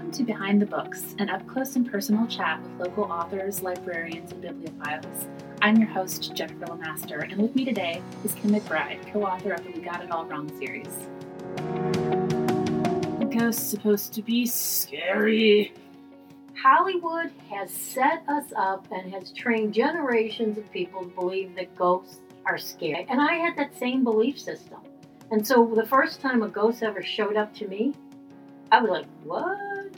Welcome to Behind the Books, an up-close and personal chat with local authors, librarians, and bibliophiles. I'm your host, Jennifer Lemaster, and with me today is Kim McBride, co-author of the We Got It All Wrong series. The ghost's supposed to be scary. Hollywood has set us up and has trained generations of people to believe that ghosts are scary. And I had that same belief system. And so the first time a ghost ever showed up to me, I was like, what?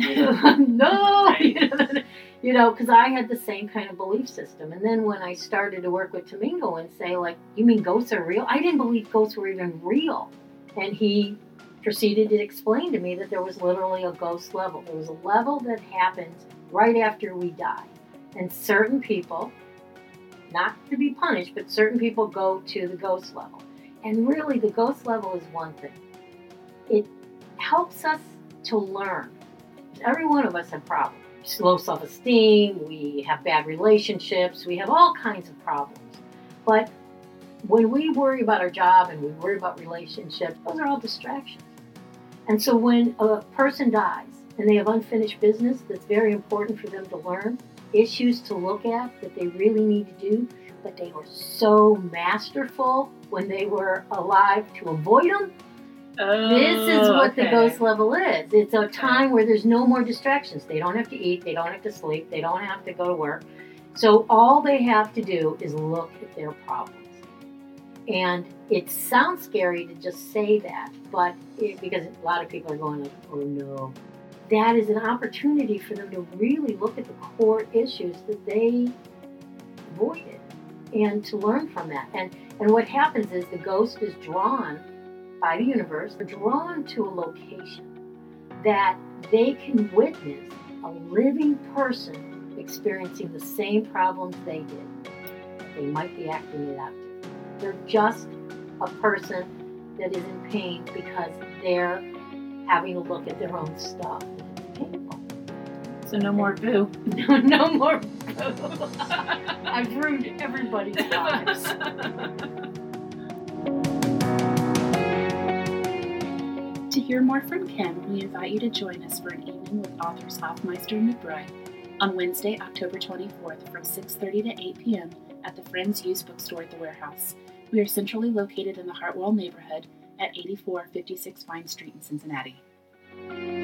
No! Because I had the same kind of belief system. And then when I started to work with Domingo and say, like, you mean ghosts are real? I didn't believe ghosts were even real. And he proceeded to explain to me that there was literally a ghost level. There was a level that happens right after we die. And certain people, not to be punished, but certain people go to the ghost level. And really, the ghost level is one thing. It helps us to learn. Every one of us have problems. Low self-esteem, we have bad relationships, we have all kinds of problems. But when we worry about our job and we worry about relationships, those are all distractions. And so when a person dies and they have unfinished business that's very important for them to learn, issues to look at that they really need to do, but they were so masterful when they were alive to avoid them, this is what the ghost level is. It's a time where there's no more distractions. They don't have to eat, they don't have to sleep, they don't have to go to work. So all they have to do is look at their problems. And it sounds scary to just say that, but because a lot of people are going like, oh no. That is an opportunity for them to really look at the core issues that they avoided and to learn from that. And what happens is the ghost is drawn by the universe, drawn to a location that they can witness a living person experiencing the same problems they did. They might be acting it out too. They're just a person that is in pain because they're having a look at their own stuff. It's painful. So no more boo. No more boo. I've ruined everybody's lives. To hear more from Kim, we invite you to join us for an evening with authors Hoffmeister and McBride on Wednesday, October 24th from 6:30 to 8 p.m. at the Friends Used Bookstore at the Warehouse. We are centrally located in the Hartwell neighborhood at 8456 Vine Street in Cincinnati.